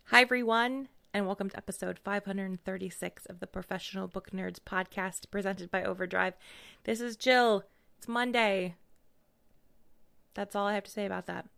Hi, everyone, and welcome to episode 536 of the Professional Book Nerds podcast presented by Overdrive. This is Jill. It's Monday. That's all I have to say about that.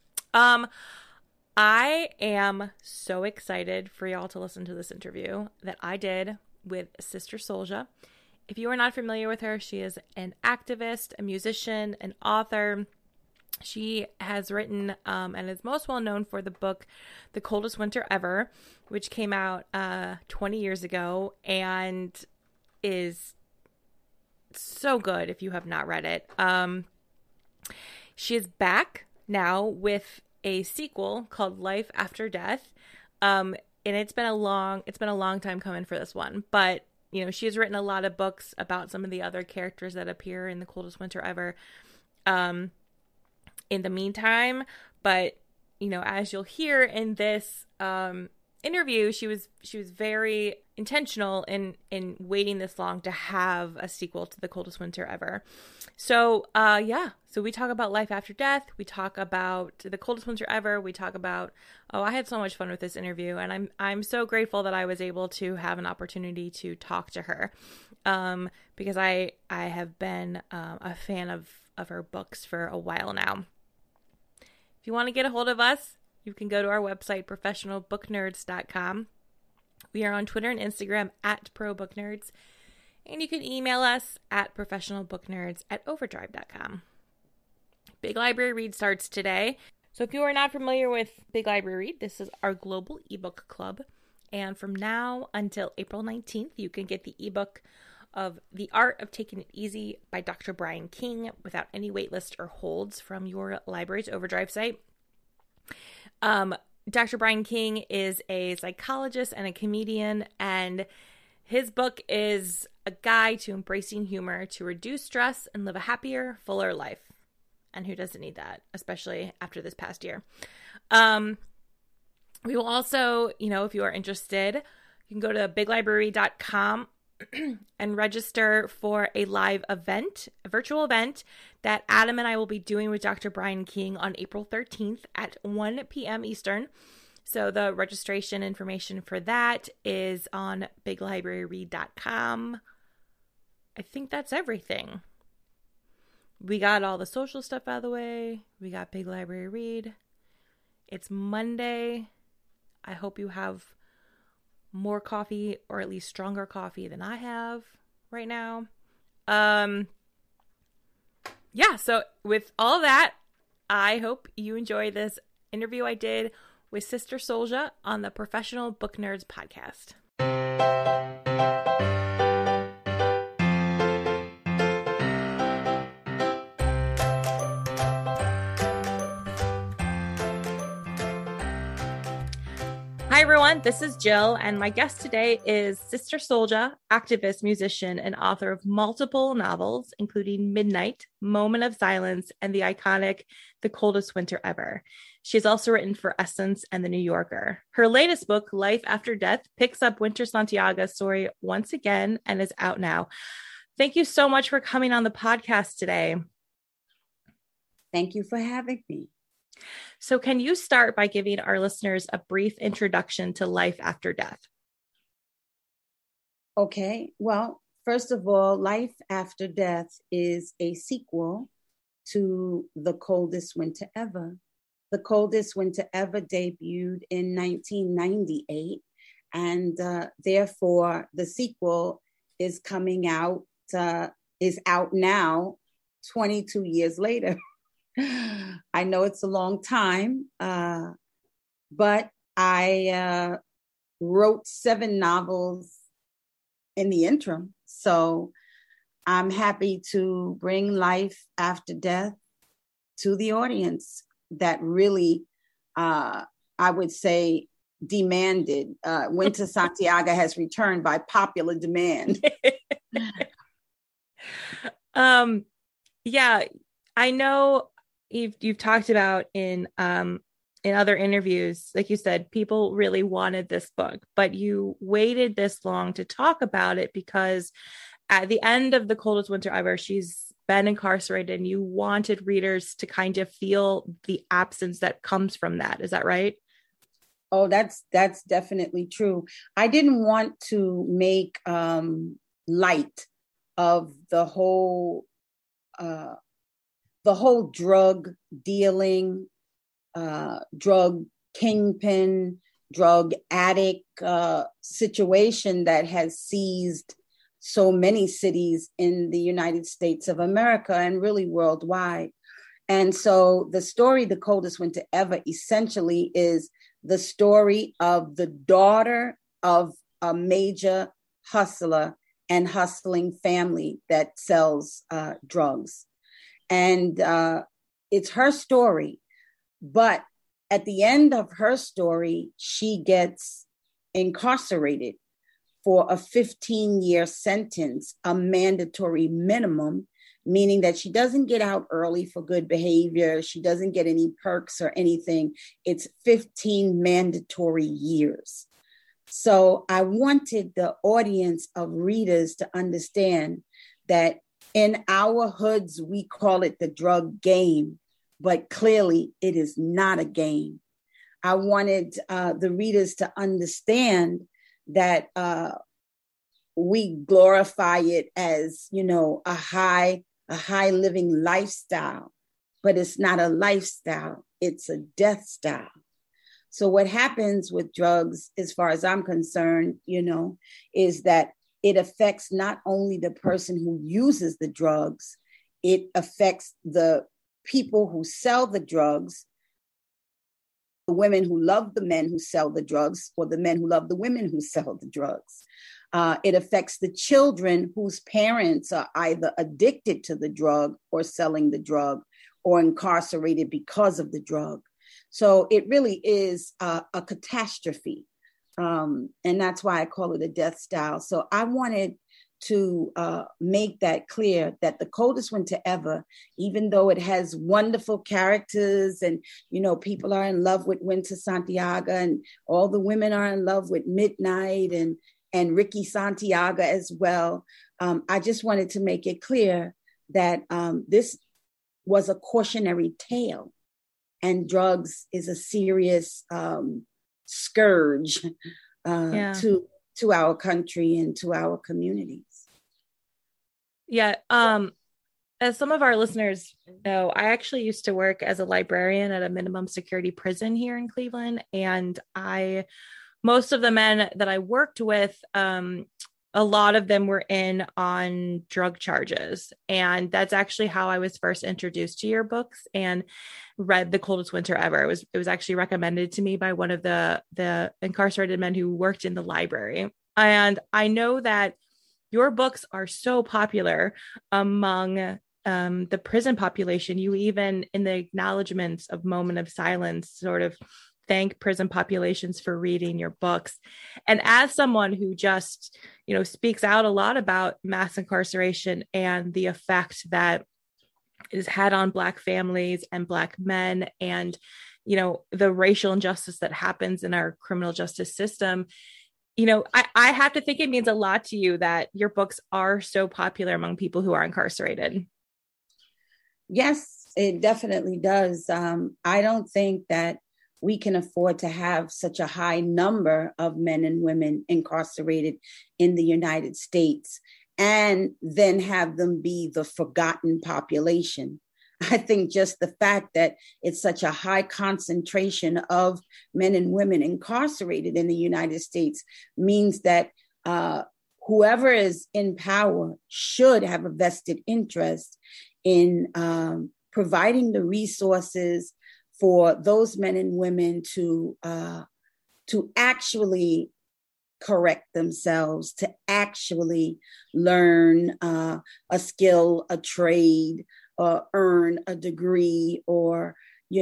I am so excited for y'all to listen to this interview that I did with Sister Souljah. If you are not familiar with her, she is an activist, a musician, an author. She has written and is most well known for the book The Coldest Winter Ever, which came out 20 years ago and is so good if you have not read it. She is back now with a sequel called Life After Death. And it's been a long time coming for this one, but you know, she has written a lot of books about some of the other characters that appear in The Coldest Winter Ever. In the meantime, but you know, as you'll hear in this interview, she was very intentional in waiting this long to have a sequel to The Coldest Winter Ever. So so we talk about life after death, we talk about The Coldest Winter Ever, we talk about I had so much fun with this interview, and I'm so grateful that I was able to have an opportunity to talk to her, because I have been a fan of her books for a while now. If you want to get a hold of us, you can go to our website, professionalbooknerds.com. We are on Twitter and Instagram at ProBookNerds. And you can email us at professionalbooknerds@overdrive.com. Big Library Read starts today. So if you are not familiar with Big Library Read, this is our global ebook club. And from now until April 19th, you can get the ebook of The Art of Taking It Easy by Dr. Brian King without any waitlist or holds from your library's Overdrive site. Dr. Brian King is a psychologist and a comedian, and his book is a guide to embracing humor to reduce stress and live a happier, fuller life. And who doesn't need that, especially after this past year? We will also, if you are interested, you can go to biglibrary.com and register for a live event, a virtual event that Adam and I will be doing with Dr. Brian King on April 13th at 1 p.m. Eastern. So the registration information for that is on biglibraryread.com. I think that's everything. We got all the social stuff out of the way. We got Big Library Read. It's Monday. I hope you have more coffee, or at least stronger coffee than I have right now. So with all that, I hope you enjoy this interview I did with Sister Souljah on the Professional Book Nerds podcast. Hi, everyone. This is Jill, and my guest today is Sister Souljah, activist, musician, and author of multiple novels, including Midnight, Moment of Silence, and the iconic The Coldest Winter Ever. She has also written for Essence and The New Yorker. Her latest book, Life After Death, picks up Winter Santiaga's story once again and is out now. Thank you so much for coming on the podcast today. Thank you for having me. So can you start by giving our listeners a brief introduction to Life After Death? Okay. Well, first of all, Life After Death is a sequel to The Coldest Winter Ever. The Coldest Winter Ever debuted in 1998, and therefore the sequel is out now, 22 years later. I know it's a long time, but I wrote 7 novels in the interim. So I'm happy to bring Life After Death to the audience that really, I would say, demanded. Winter Santiaga has returned by popular demand. I know you've talked about in other interviews, like you said, people really wanted this book, but you waited this long to talk about it because at the end of The Coldest Winter Ever, she's been incarcerated, and you wanted readers to kind of feel the absence that comes from that. Is that right? Oh, that's definitely true. I didn't want to make light of uh, the whole drug dealing, drug kingpin, drug addict situation that has seized so many cities in the United States of America and really worldwide. And so the story, The Coldest Winter Ever, essentially is the story of the daughter of a major hustler and hustling family that sells drugs. And it's her story. But at the end of her story, she gets incarcerated for a 15-year sentence, a mandatory minimum, meaning that she doesn't get out early for good behavior. She doesn't get any perks or anything. It's 15 mandatory years. So I wanted the audience of readers to understand that in our hoods, we call it the drug game, but clearly it is not a game. I wanted the readers to understand that we glorify it as, a high living lifestyle, but it's not a lifestyle, it's a death style. So what happens with drugs, as far as I'm concerned, is that it affects not only the person who uses the drugs, it affects the people who sell the drugs, the women who love the men who sell the drugs, or the men who love the women who sell the drugs. It affects the children whose parents are either addicted to the drug or selling the drug or incarcerated because of the drug. So it really is a catastrophe. And that's why I call it a death style. So I wanted to make that clear, that The Coldest Winter Ever, even though it has wonderful characters and, people are in love with Winter Santiago and all the women are in love with Midnight and Ricky Santiago as well. I just wanted to make it clear that this was a cautionary tale, and drugs is a serious scourge to our country and to our communities. Yeah. As some of our listeners know, I actually used to work as a librarian at a minimum security prison here in Cleveland. And most of the men that I worked with, a lot of them were in on drug charges. And that's actually how I was first introduced to your books and read The Coldest Winter Ever. It was actually recommended to me by one of the incarcerated men who worked in the library. And I know that your books are so popular among the prison population. You even, in the acknowledgments of Moment of Silence, sort of thank prison populations for reading your books. And as someone who just, speaks out a lot about mass incarceration and the effect that it has had on Black families and Black men and, the racial injustice that happens in our criminal justice system, I have to think it means a lot to you that your books are so popular among people who are incarcerated. Yes, it definitely does. I don't think that we can afford to have such a high number of men and women incarcerated in the United States and then have them be the forgotten population. I think just the fact that it's such a high concentration of men and women incarcerated in the United States means that whoever is in power should have a vested interest in providing the resources for those men and women to actually correct themselves, to actually learn a skill, a trade, or earn a degree, or,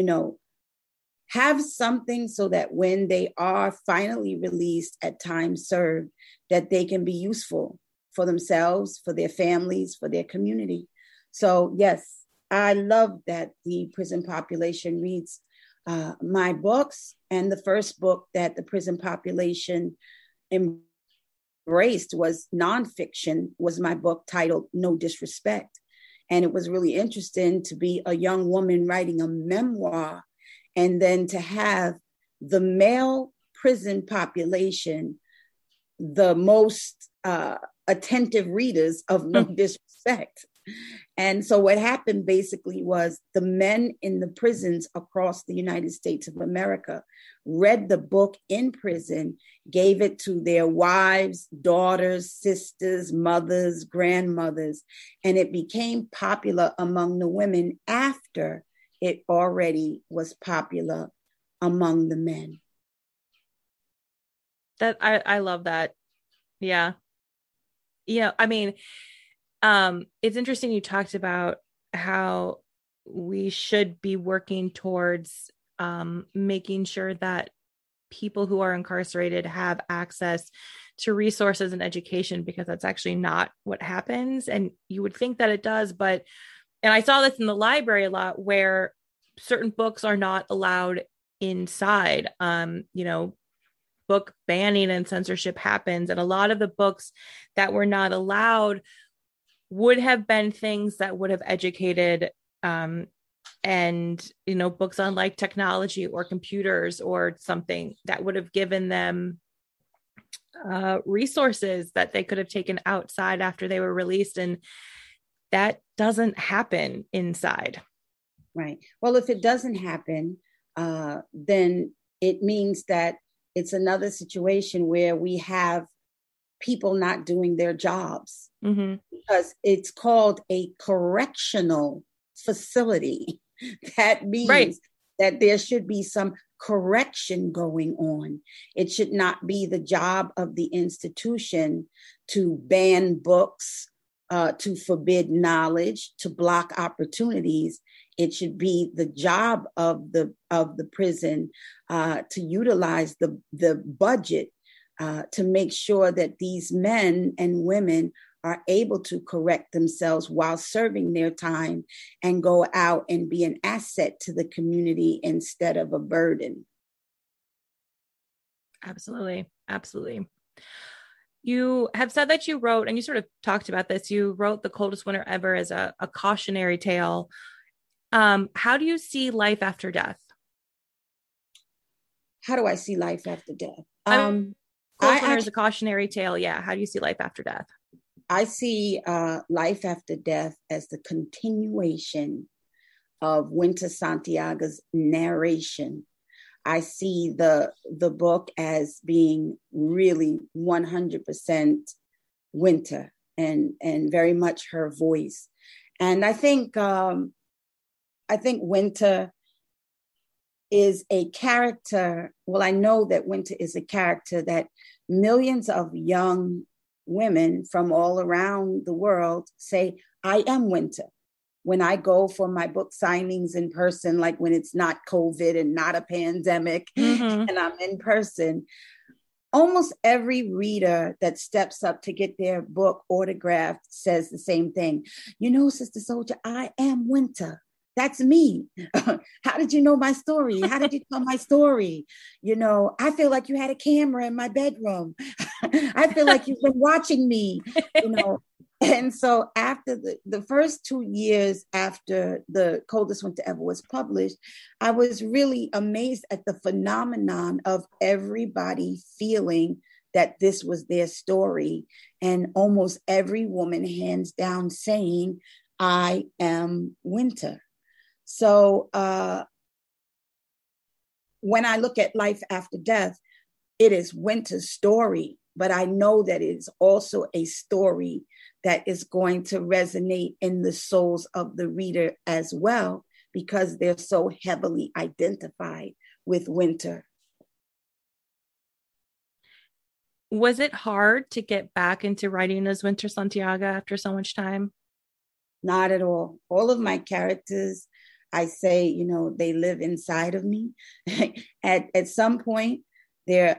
have something so that when they are finally released at time served, that they can be useful for themselves, for their families, for their community. So yes, I love that the prison population reads my books. And the first book that the prison population embraced was nonfiction, was my book titled No Disrespect. And it was really interesting to be a young woman writing a memoir and then to have the male prison population the most attentive readers of No Disrespect. And so what happened basically was the men in the prisons across the United States of America read the book in prison, gave it to their wives, daughters, sisters, mothers, grandmothers, and it became popular among the women after it already was popular among the men. That I love that. Yeah. Yeah. I mean, it's interesting you talked about how we should be working towards making sure that people who are incarcerated have access to resources and education, because that's actually not what happens. And you would think that it does, but, and I saw this in the library a lot, where certain books are not allowed inside. Book banning and censorship happens. And a lot of the books that were not allowed would have been things that would have educated books on like technology or computers or something that would have given them resources that they could have taken outside after they were released. And that doesn't happen inside. Right. Well, if it doesn't happen, then it means that it's another situation where we have people not doing their jobs, because it's called a correctional facility. That means that there should be some correction going on. It should not be the job of the institution to ban books, to forbid knowledge, to block opportunities. It should be the job of the prison to utilize the budget to make sure that these men and women are able to correct themselves while serving their time and go out and be an asset to the community instead of a burden. Absolutely. Absolutely. You have said that you wrote, and you sort of talked about this, you wrote The Coldest Winter Ever as a cautionary tale. How do you see life after death? How do I see life after death? Coldest Winter is a cautionary tale. Yeah. How do you see life after death? I see life after death as the continuation of Winter Santiaga's narration. I see the book as being really 100% Winter and very much her voice. And I think Winter is a character. Well, I know that Winter is a character that millions of young women from all around the world say, I am Winter. When I go for my book signings in person, like when it's not COVID and not a pandemic, and I'm in person, almost every reader that steps up to get their book autographed says the same thing. You know, Sister Soldier, I am Winter. That's me. How did you know my story? How did you tell my story? You know, I feel like you had a camera in my bedroom. I feel like you've been watching me, you know. And so after the first 2 years after The Coldest Winter Ever was published, I was really amazed at the phenomenon of everybody feeling that this was their story. And almost every woman hands down saying, I am Winter. So when I look at life after death, it is Winter's story, but I know that it is also a story that is going to resonate in the souls of the reader as well, because they're so heavily identified with Winter. Was it hard to get back into writing as Winter Santiaga after so much time? Not at all. All of my characters, I say, you know, they live inside of me. At some point, they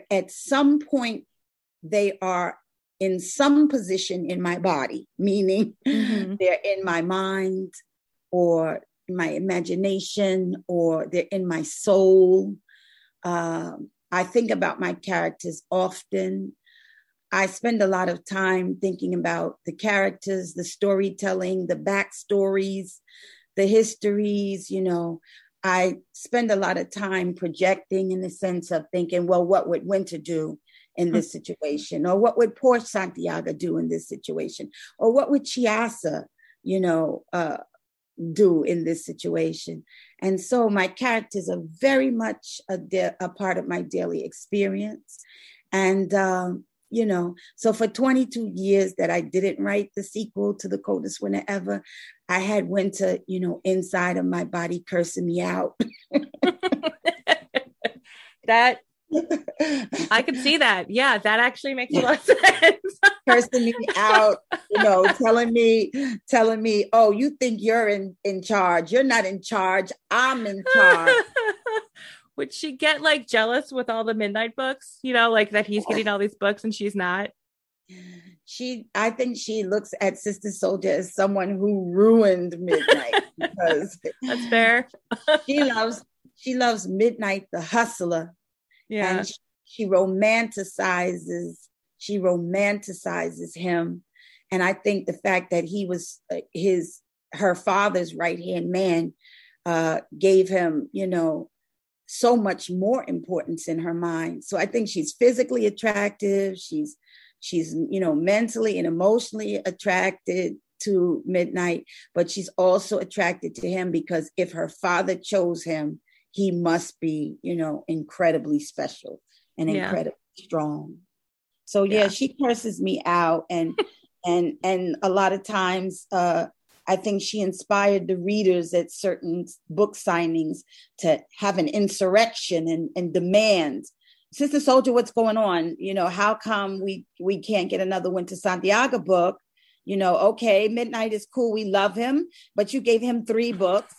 are in some position in my body, meaning they're in my mind or my imagination, or they're in my soul. I think about my characters often. I spend a lot of time thinking about the characters, the storytelling, the backstories, the histories, you know. I spend a lot of time projecting in the sense of thinking, well, what would Winter do in this situation? Or what would poor Santiago do in this situation? Or what would Chiasa, do in this situation? And so my characters are very much a part of my daily experience. And, so for 22 years that I didn't write the sequel to The Coldest Winter Ever, I had Winter, inside of my body cursing me out. That I could see that. Yeah, that actually makes a lot of sense. Cursing me out, telling me, oh, you think you're in charge. You're not in charge. I'm in charge. Would she get like jealous with all the Midnight books? Like that he's getting all these books and she's not? I think she looks at Sister Souljah as someone who ruined Midnight, because that's fair. she loves Midnight the hustler. Yeah. And she romanticizes him. And I think the fact that he was her father's right-hand man gave him, so much more importance in her mind. So I think she's physically attractive. She's mentally and emotionally attracted to Midnight, but she's also attracted to him because if her father chose him, he must be, incredibly special and incredibly strong. So she curses me out, and a lot of times I think she inspired the readers at certain book signings to have an insurrection and demand, Sister Souljah, what's going on? How come we can't get another Winter Santiago book? Okay, Midnight is cool, we love him, but you gave him 3 books.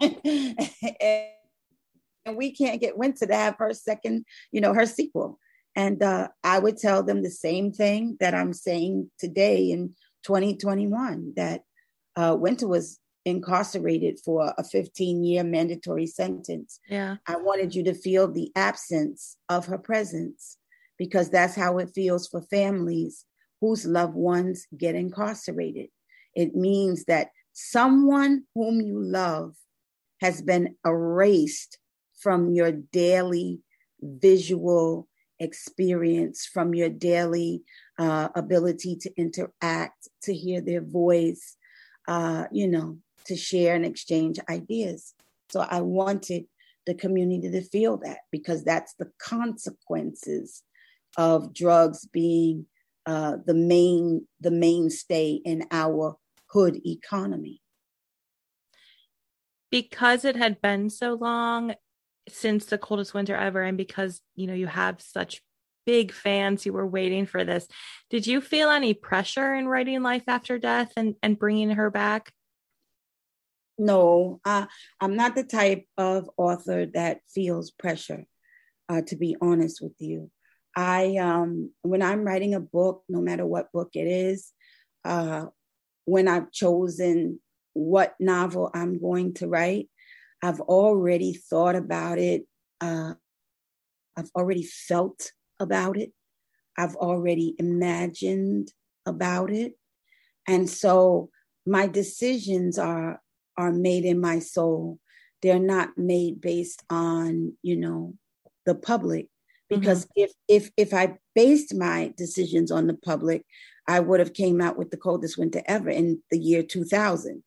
And we can't get Winter to have her second, her sequel. And I would tell them the same thing that I'm saying today in 2021, that Winter was incarcerated for a 15-year mandatory sentence. Yeah. I wanted you to feel the absence of her presence, because that's how it feels for families whose loved ones get incarcerated. It means that someone whom you love has been erased from your daily visual experience, from your daily ability to interact, to hear their voice, to share and exchange ideas. So I wanted the community to feel that, because that's the consequences of drugs being the mainstay in our hood economy. Because it had been so long since The Coldest Winter Ever, and because you have such big fans who were waiting for this, did you feel any pressure in writing Life After Death and bringing her back? No, I'm not the type of author that feels pressure, to be honest with you. When I'm writing a book, no matter what book it is, when I've chosen what novel I'm going to write, I've already thought about it. I've already felt about it. I've already imagined about it. And so my decisions are made in my soul. They're not made based on, the public. Because if I based my decisions on the public, I would have came out with The Coldest Winter Ever in the year 2000.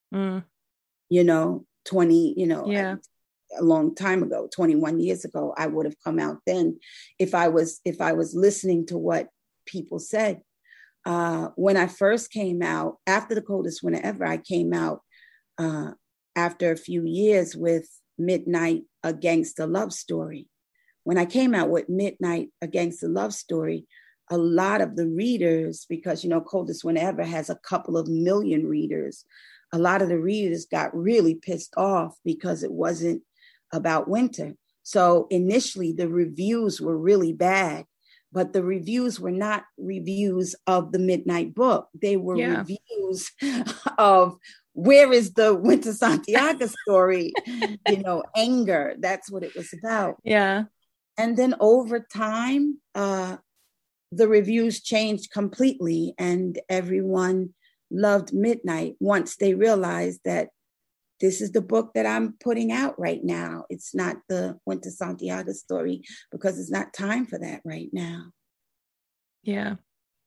20, a long time ago, 21 years ago, I would have come out then if I was listening to what people said. When I first came out, after The Coldest Winter Ever, I came out after a few years with Midnight, A Gangster Love Story. When I came out with Midnight, A Gangster Love Story, a lot of the readers, because, Coldest Winter Ever has a couple of million readers, a lot of the readers got really pissed off because it wasn't about Winter. So initially the reviews were really bad, but the reviews were not reviews of the Midnight book. They were reviews of where is the Winter Santiago story, anger. That's what it was about. Yeah. And then over time, the reviews changed completely, and everyone loved Midnight once they realized that this is the book that I'm putting out right now. It's not the Went to Santiago story because it's not time for that right now. Yeah.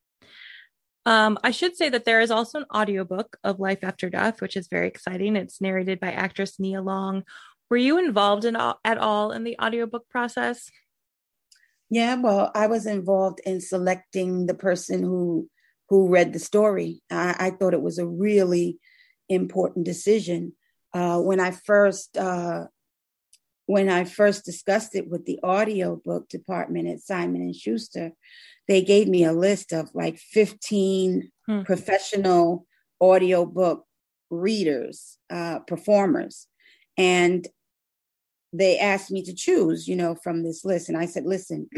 I should say that there is also an audiobook of Life After Death, which is very exciting. It's narrated by actress Nia Long. Were you involved at all in the audiobook process? Yeah, well, I was involved in selecting the person who read the story. I thought it was a really important decision. When I first discussed it with the audiobook department at Simon and Schuster, they gave me a list of like 15 professional audiobook readers, performers. And they asked me to choose, from this list. And I said, listen,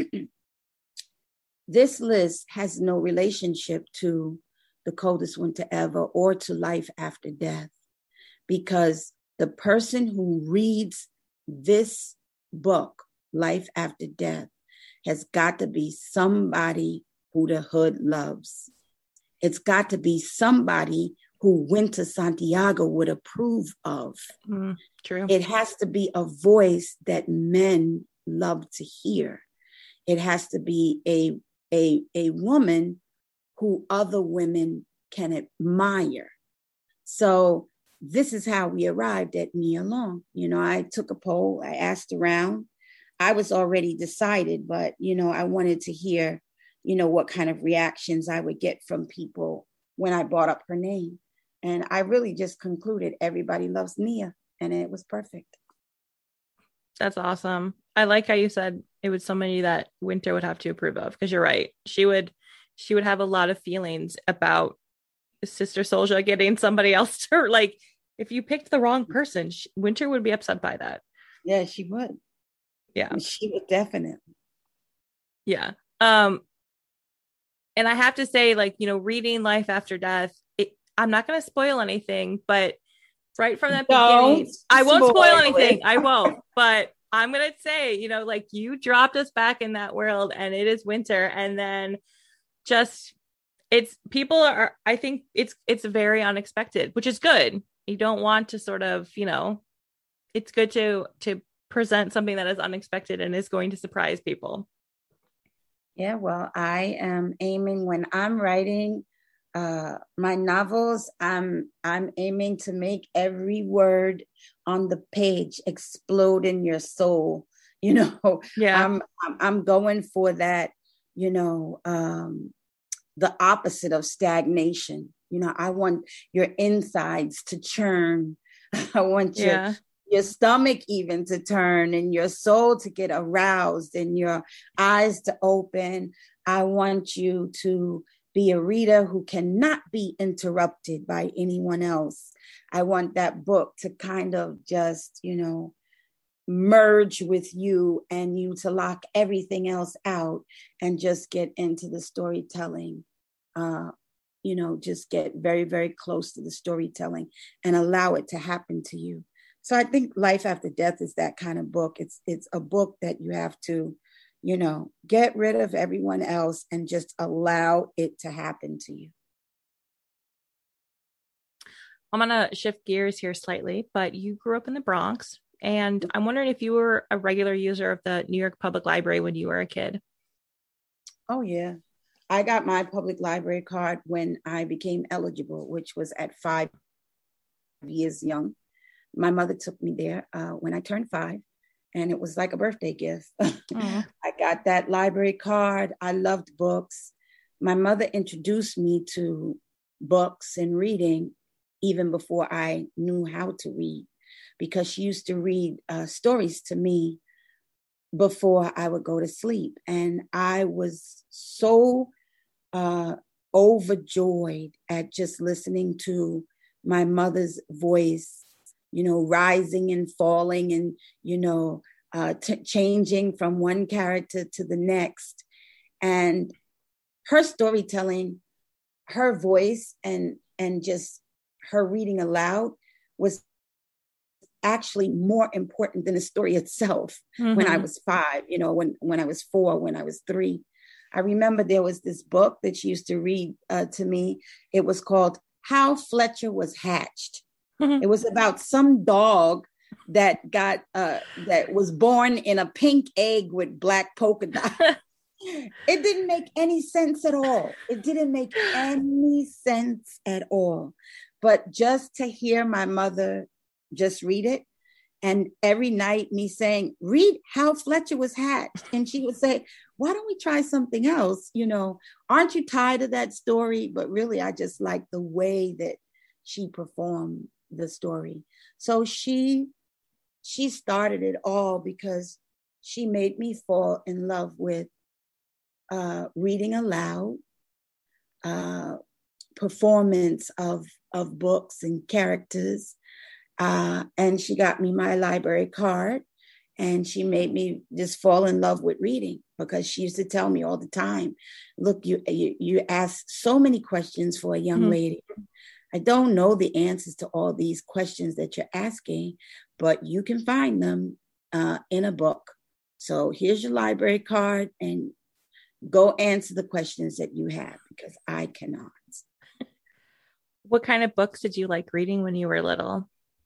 this list has no relationship to The Coldest Winter Ever or to Life After Death, because the person who reads this book, Life After Death, has got to be somebody who the hood loves. It's got to be somebody who Went to Santiago would approve of. True. It has to be a voice that men love to hear. It has to be a woman who other women can admire. So this is how we arrived at Nia Long. I took a poll, I asked around. I was already decided, but, I wanted to hear, what kind of reactions I would get from people when I brought up her name. And I really just concluded everybody loves Nia, and it was perfect. That's awesome. I like how you said it was somebody that Winter would have to approve of, because you're right. She would have a lot of feelings about Sister Souljah getting somebody else to, like, if you picked the wrong person, Winter would be upset by that. Yeah, she would. Yeah. She would definitely. Yeah. And I have to say, like, reading Life After Death, I'm not going to spoil anything, but right from that beginning, I won't spoil anything. I won't, but I'm going to say, like, you dropped us back in that world, and it is Winter. And then just, I think it's very unexpected, which is good. You don't want to sort of, it's good to present something that is unexpected and is going to surprise people. Yeah, well, I am aiming when I'm writing my novels, I'm aiming to make every word on the page explode in your soul. Yeah. I'm going for that, the opposite of stagnation. I want your insides to churn. I want your stomach even to turn, and your soul to get aroused, and your eyes to open. I want you to be a reader who cannot be interrupted by anyone else. I want that book to kind of just, merge with you, and you to lock everything else out and just get into the storytelling. Just get very, very close to the storytelling and allow it to happen to you. So I think Life After Death is that kind of book. It's a book that you have to, get rid of everyone else and just allow it to happen to you. I'm going to shift gears here slightly, but you grew up in the Bronx, and I'm wondering if you were a regular user of the New York Public Library when you were a kid. Oh, yeah. I got my public library card when I became eligible, which was at 5 years young. My mother took me there when I turned 5. And it was like a birthday gift. I got that library card. I loved books. My mother introduced me to books and reading even before I knew how to read, because she used to read stories to me before I would go to sleep. And I was so overjoyed at just listening to my mother's voice, rising and falling and, changing from one character to the next. And her storytelling, her voice, and just her reading aloud was actually more important than the story itself. When I was 5, when I was 4, when I was 3. I remember there was this book that she used to read to me. It was called How Fletcher Was Hatched. It was about some dog that got that was born in a pink egg with black polka dots. It didn't make any sense at all. It didn't make any sense at all. But just to hear my mother just read it, and every night me saying, read how Fletcher was hatched. And she would say, why don't we try something else? You know, aren't you tired of that story? But really, I just like the way that she performed the story. So she started it all because she made me fall in love with reading aloud, performance of books and characters. And she got me my library card, and she made me just fall in love with reading, because she used to tell me all the time, look, you ask so many questions for a young lady. I don't know the answers to all these questions that you're asking, but you can find them in a book. So here's your library card, and go answer the questions that you have, because I cannot. What kind of books did you like reading when you were little?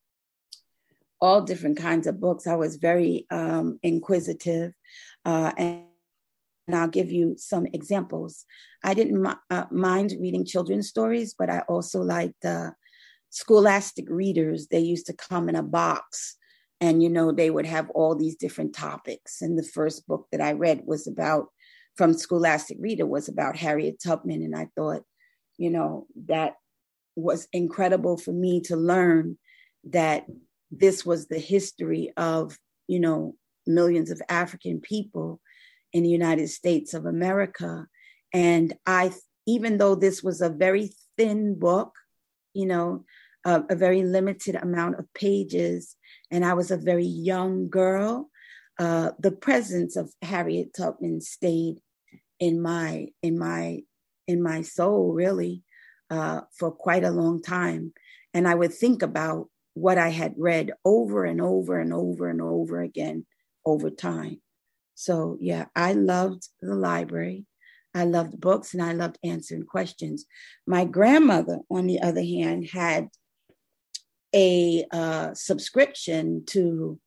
All different kinds of books. I was very inquisitive, and I'll give you some examples. I didn't mind reading children's stories, but I also liked scholastic readers. They used to come in a box, and, you know, they would have all these different topics. And the first book that I read was from Scholastic Reader was about Harriet Tubman. And I thought, you know, that was incredible for me to learn that this was the history of, you know, millions of African people in the United States of America. And even though this was a very thin book, you know, a very limited amount of pages, and I was a very young girl, the presence of Harriet Tubman stayed in my soul, really, for quite a long time. And I would think about what I had read over and over and over and over again over time. So yeah, I loved the library. I loved books, and I loved answering questions. My grandmother, on the other hand, had a subscription to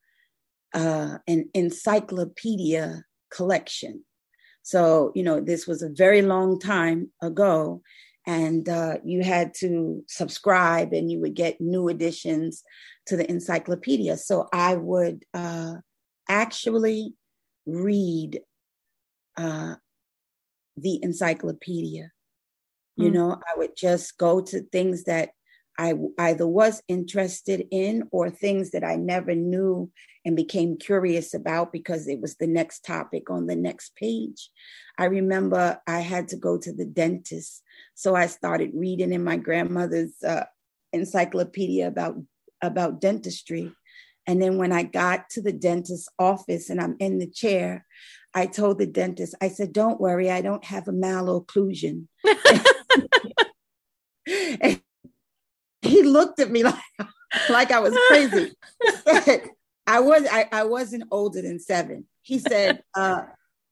an encyclopedia collection. So, you know, this was a very long time ago, and you had to subscribe, and you would get new editions to the encyclopedia. So I would actually read the encyclopedia. You know, I would just go to things that I either was interested in, or things that I never knew and became curious about because it was the next topic on the next page. I remember I had to go to the dentist. So I started reading in my grandmother's encyclopedia about dentistry. And then when I got to the dentist's office and I'm in the chair, I told the dentist, I said, don't worry, I don't have a malocclusion. And he looked at me like I was crazy. He said, I wasn't older than 7. He said, how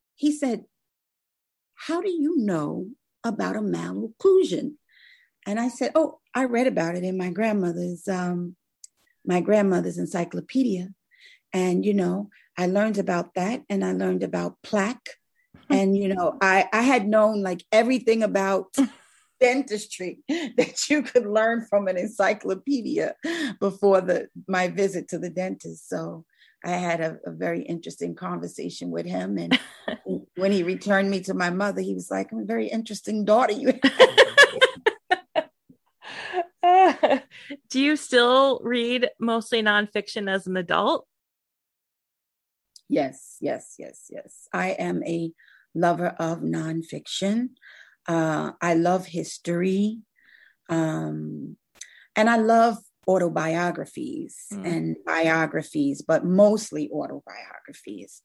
do you know about a malocclusion? And I said, oh, I read about it in my grandmother's encyclopedia. And, you know, I learned about that, and I learned about plaque. And, you know, I had known like everything about dentistry that you could learn from an encyclopedia before my visit to the dentist. So I had a very interesting conversation with him. And when he returned me to my mother, he was like, I'm a very interesting daughter you have. Do you still read mostly nonfiction as an adult? Yes. I am a lover of nonfiction. I love history. And I love autobiographies and biographies, but mostly autobiographies.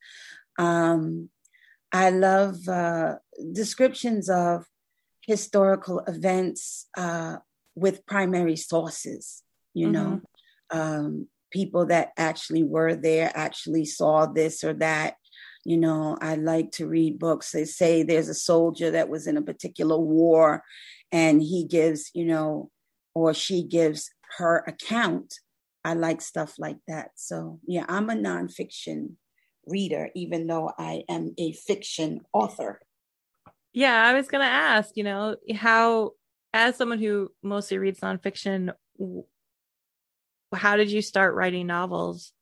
I love descriptions of historical events with primary sources, you know, people that actually were there, actually saw this or that. You know, I like to read books. They say there's a soldier that was in a particular war, and he gives, you know, or she gives her account, I like stuff like that. So yeah, I'm a nonfiction reader, even though I am a fiction author. Yeah, I was going to ask, how, as someone who mostly reads nonfiction, how did you start writing novels?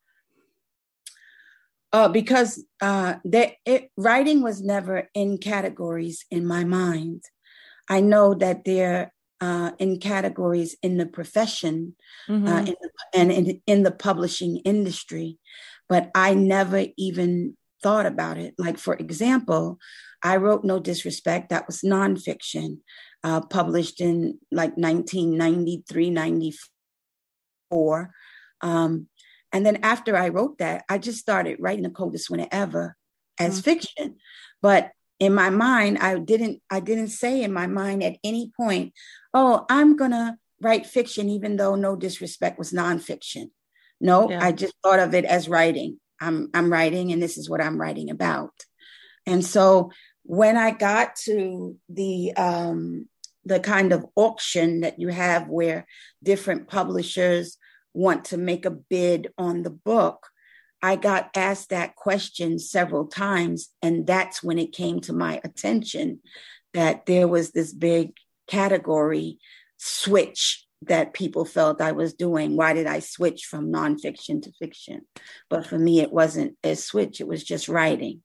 Because writing was never in categories in my mind. I know that they're in categories in the profession, Mm-hmm. in the publishing industry, but I never even thought about it. Like, for example, I wrote No Disrespect. That was nonfiction, published in like 1993, 94. And then after I wrote that, I just started writing The Coldest Winter Ever as fiction. But in my mind, I didn't say in my mind at any point, oh, I'm gonna write fiction, even though No Disrespect was nonfiction. No, Yeah. I just thought of it as writing. I'm writing, and this is what I'm writing about. And so when I got to the kind of auction that you have where different publishers want to make a bid on the book, I got asked that question several times. And that's when it came to my attention that there was this big category switch that people felt I was doing. Why did I switch from nonfiction to fiction? But for me, it wasn't a switch. It was just writing.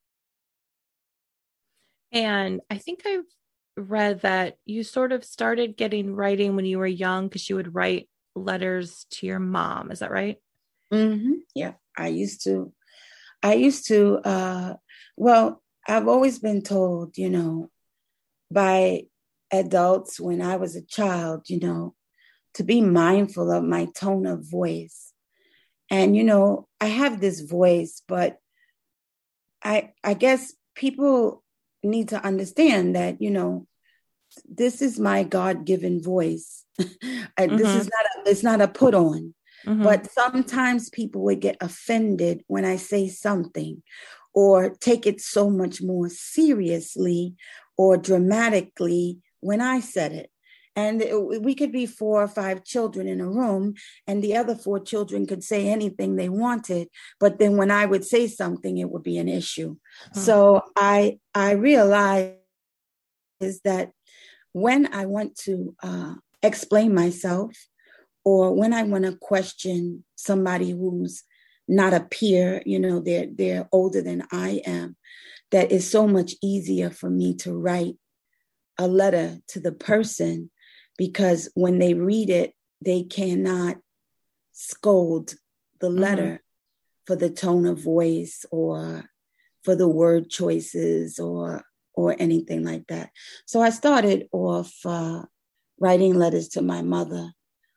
And I think I've read that you sort of started getting writing when you were young because you would write letters to your mom. Is that right? Mm-hmm. Yeah, I used to. Well, I've always been told, by adults when I was a child, to be mindful of my tone of voice. And, I have this voice, but I guess people need to understand that, this is my God-given voice. This is it's not a put on. Mm-hmm. But sometimes people would get offended when I say something or take it so much more seriously or dramatically when I said it. And we could be 4 or 5 children in a room, and the other 4 children could say anything they wanted. But then when I would say something, it would be an issue. So I realized that when I want to explain myself, or when I want to question somebody who's not a peer, they're older than I am, that is so much easier for me to write a letter to the person, because when they read it, they cannot scold the letter for the tone of voice or for the word choices or anything like that. So I started off writing letters to my mother,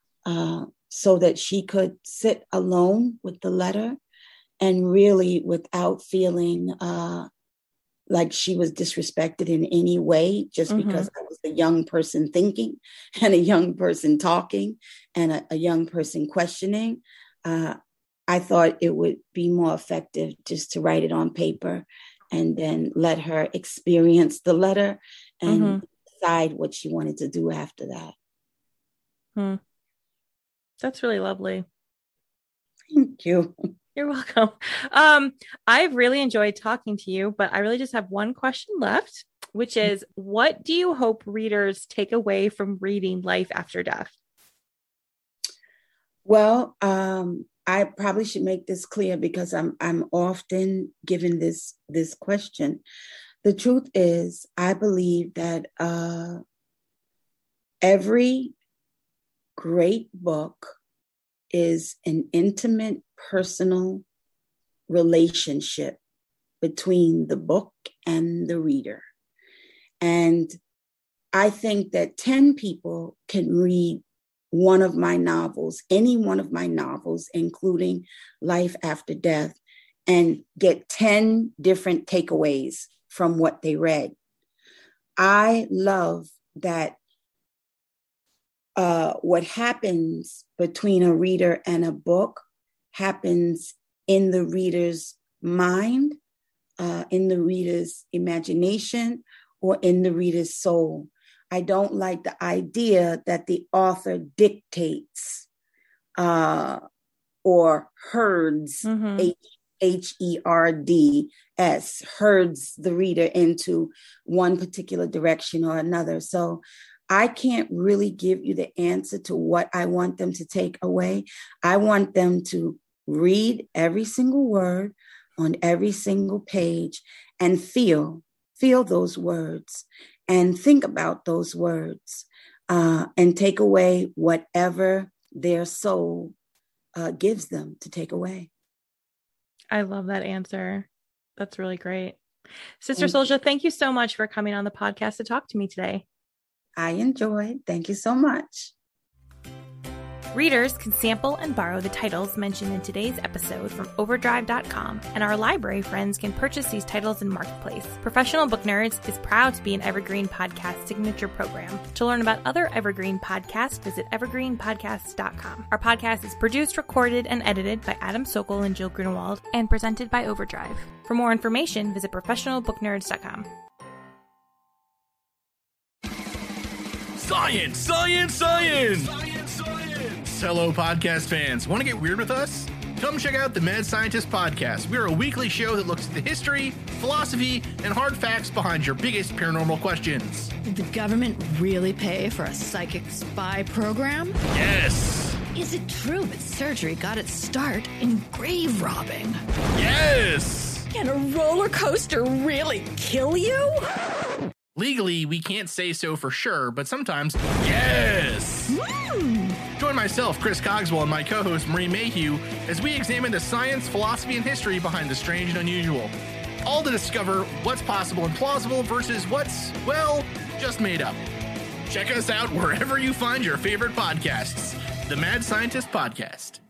so that she could sit alone with the letter and really, without feeling like she was disrespected in any way, just because I was a young person thinking and a young person talking and a young person questioning. I thought it would be more effective just to write it on paper and then let her experience the letter and decide what she wanted to do after that. That's really lovely. Thank you. You're welcome. I've really enjoyed talking to you, but I really just have one question left, which is, what do you hope readers take away from reading Life After Death? Well, I probably should make this clear because I'm often given this question. The truth is, I believe that every great book is an intimate, personal relationship between the book and the reader. And I think that 10 people can read one of my novels, any one of my novels, including Life After Death, and get 10 different takeaways from what they read. I love that what happens between a reader and a book happens in the reader's mind, in the reader's imagination, or in the reader's soul. I don't like the idea that the author dictates or herds, Herds, herds the reader into one particular direction or another. So I can't really give you the answer to what I want them to take away. I want them to read every single word on every single page and feel those words and think about those words and take away whatever their soul gives them to take away. I love that answer. That's really great. Sister Souljah, thank you so much for coming on the podcast to talk to me today. I enjoyed. Thank you so much. Readers can sample and borrow the titles mentioned in today's episode from Overdrive.com, and our library friends can purchase these titles in Marketplace. Professional Book Nerds is proud to be an Evergreen Podcast signature program. To learn about other Evergreen podcasts, visit evergreenpodcasts.com. Our podcast is produced, recorded, and edited by Adam Sokol and Jill Grunewald, and presented by Overdrive. For more information, visit professionalbooknerds.com. Science, science, science! Hello, podcast fans. Want to get weird with us? Come check out the Mad Scientist Podcast. We're a weekly show that looks at the history, philosophy, and hard facts behind your biggest paranormal questions. Did the government really pay for a psychic spy program? Yes! Is it true that surgery got its start in grave robbing? Yes! Can a roller coaster really kill you? Legally, we can't say so for sure, but sometimes, yes! Join myself, Chris Cogswell, and my co-host, Marie Mayhew, as we examine the science, philosophy, and history behind the strange and unusual. All to discover what's possible and plausible versus what's, well, just made up. Check us out wherever you find your favorite podcasts. The Mad Scientist Podcast.